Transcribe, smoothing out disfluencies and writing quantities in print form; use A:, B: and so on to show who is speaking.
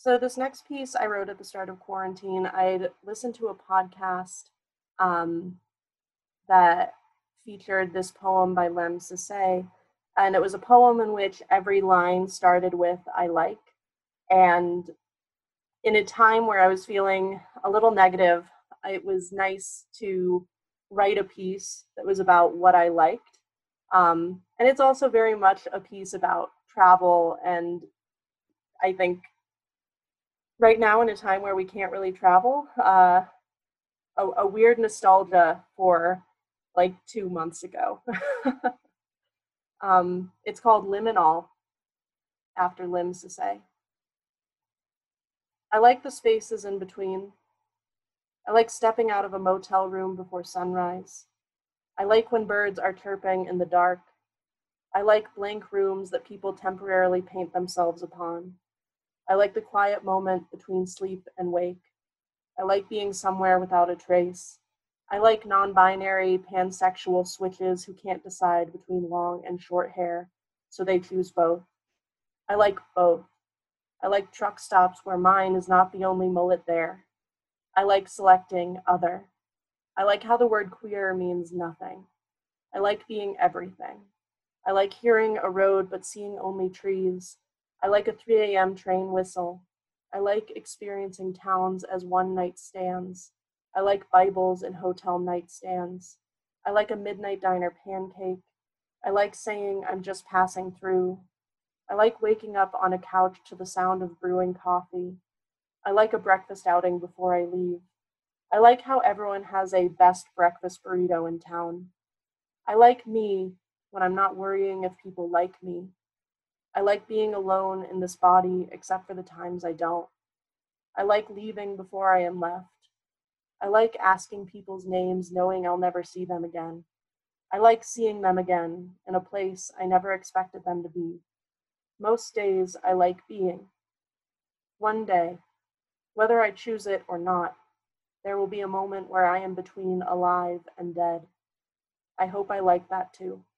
A: So this next piece I wrote at the start of quarantine, I'd listened to a podcast um, that featured this poem by Lem Sissay, and it was a poem in which every line started with "I like." And in a time where I was feeling a little negative, it was nice to write a piece that was about what I liked. And it's also very much a piece about travel, and I think right now in a time where we can't really travel, a weird nostalgia for like 2 months ago. It's called Liminal after Limbs to say. I like the spaces in between. I like stepping out of a motel room before sunrise. I like when birds are chirping in the dark. I like blank rooms that people temporarily paint themselves upon. I like the quiet moment between sleep and wake. I like being somewhere without a trace. I like non-binary pansexual switches who can't decide between long and short hair, so they choose both. I like both. I like truck stops where mine is not the only mullet there. I like selecting other. I like how the word queer means nothing. I like being everything. I like hearing a road but seeing only trees. I like a 3 a.m. train whistle. I like experiencing towns as one night stands. I like Bibles and hotel nightstands. I like a midnight diner pancake. I like saying I'm just passing through. I like waking up on a couch to the sound of brewing coffee. I like a breakfast outing before I leave. I like how everyone has a best breakfast burrito in town. I like me when I'm not worrying if people like me. I like being alone in this body except for the times I don't. I like leaving before I am left. I like asking people's names knowing I'll never see them again. I like seeing them again in a place I never expected them to be. Most days I like being. One day, whether I choose it or not, there will be a moment where I am between alive and dead. I hope I like that too.